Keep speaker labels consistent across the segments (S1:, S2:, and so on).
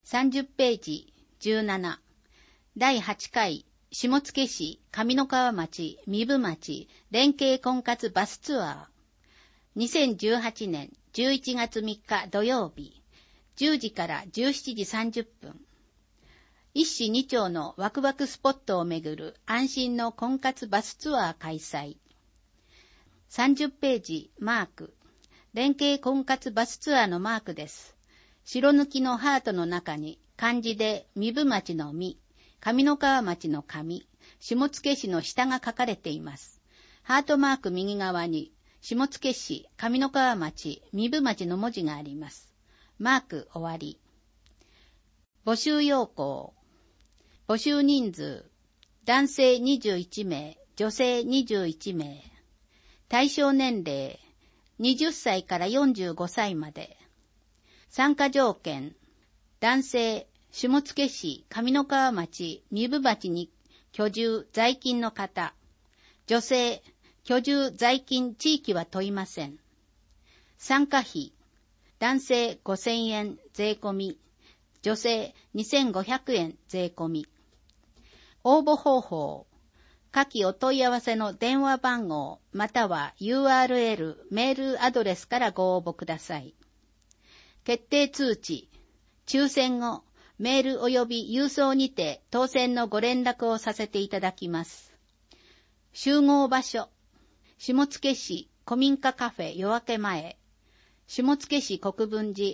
S1: 30ページ17。第8回下野市上三川町壬生町連携婚活バスツアー。2018年11月3日土曜日、10時から17時30分。一市二町のワクワクスポットをめぐる安心の婚活バスツアー開催。30ページマーク。連携婚活バスツアーのマークです。白抜きのハートの中に漢字で壬生町の壬、上三川町の上、下野市の下が書かれています。ハートマーク右側に下野市上三川町壬生町の文字があります。マーク終わり。募集要項。募集人数、男性21名、女性21名。対象年齢、20歳から45歳まで。参加条件、男性、下野市上三川町壬生町に居住在勤の方。女性、居住在勤地域は問いません。参加費、男性5000円税込み、女性2500円税込み。応募方法、下記お問い合わせの電話番号または URL メールアドレスからご応募ください。決定通知、抽選後、メール及び郵送にて当選のご連絡をさせていただきます。集合場所、下野市古民家カフェ夜明け前、下野市国分寺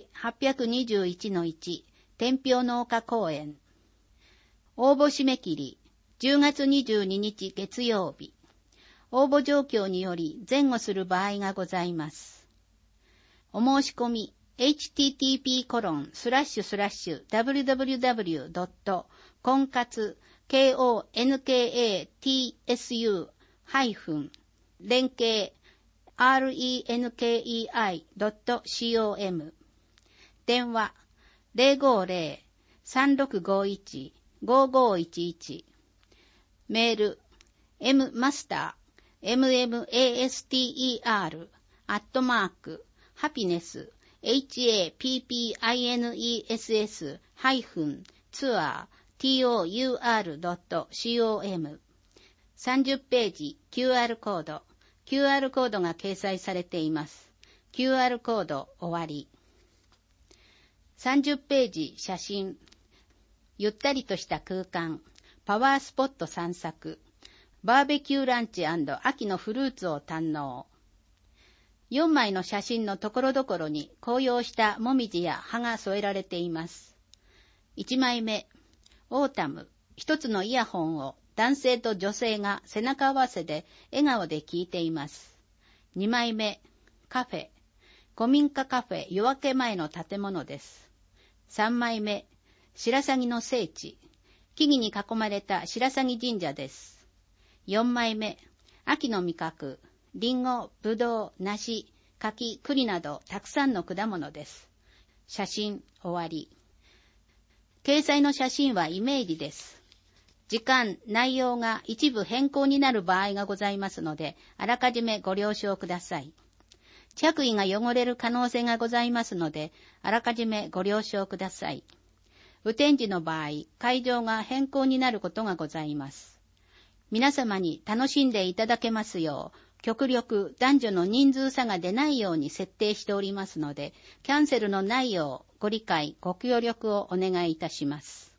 S1: 821-1 天平の丘公園。応募締め切り、10月22日月曜日。応募状況により前後する場合がございます。お申し込み、http://www.concatsu-renkei.com。 電話050-3651-5511。メール master@happiness-tour.com。 30ページ QR コード。QR コードが掲載されています。QR コード終わり。30ページ写真。ゆったりとした空間。パワースポット散策。バーベキューランチ&秋のフルーツを堪能。4枚の写真のところどころに紅葉したもみじや葉が添えられています。1枚目、オータム。一つのイヤホンを男性と女性が背中合わせで笑顔で聞いています。2枚目、カフェ。古民家カフェ夜明け前の建物です。3枚目、白鷺の聖地。木々に囲まれた白鷺神社です。4枚目、秋の味覚。リンゴ、ブドウ、梨、柿、栗などたくさんの果物です。写真終わり。掲載の写真はイメージです。時間、内容が一部変更になる場合がございますので、あらかじめご了承ください。着衣が汚れる可能性がございますので、あらかじめご了承ください。雨天時の場合、会場が変更になることがございます。皆様に楽しんでいただけますよう、極力男女の人数差が出ないように設定しておりますので、キャンセルのないようご理解、ご協力をお願いいたします。